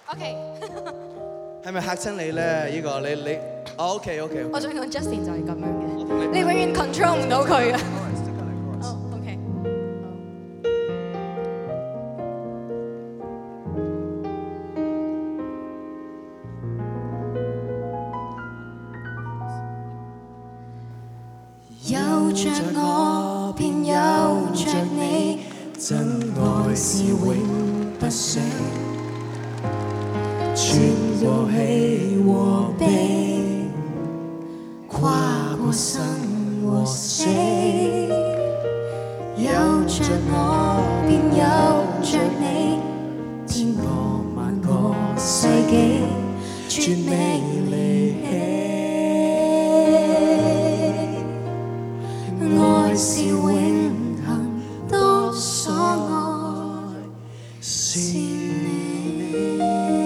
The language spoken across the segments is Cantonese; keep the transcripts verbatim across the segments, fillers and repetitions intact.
OK。 係咪嚇親你咧？呢個你你哦 OK OK。 我想講 Justin 就係咁樣嘅，你永遠 control 唔到佢嘅。哦 OK。 有着我，便有着你，真愛是永不息，穿過喜和悲，跨過生和死。有着我，便有着你，千個萬個世紀，絕未離棄。愛是永恆，多所愛是你。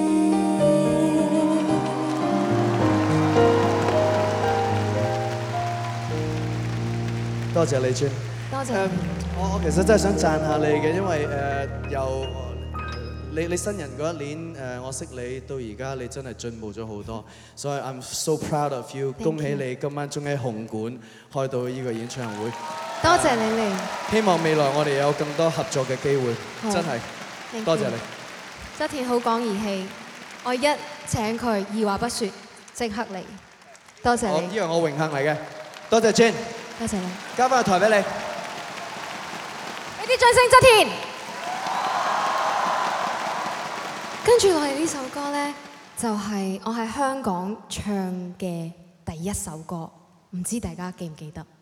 多謝你尊。 多謝。 我我其實真係想讚下你嘅，因為誒由你你新人嗰一年誒，我識你到而家，你真係進步咗好多，所以 I'm so proud of you。恭喜你今晚終喺紅館開到呢個演唱會。 多謝你嚟。 希望未來我哋有更多合作嘅機會，真係多謝你。 側田好講義氣，我一請佢二話不說即刻嚟，多謝你。 呢個我榮幸嚟嘅，多謝 Jane。 多謝你。 交翻個台俾你。 俾啲掌聲，側田。跟住落嚟呢首歌呢，就係我喺香港唱嘅第一首歌，唔知大家記唔記得？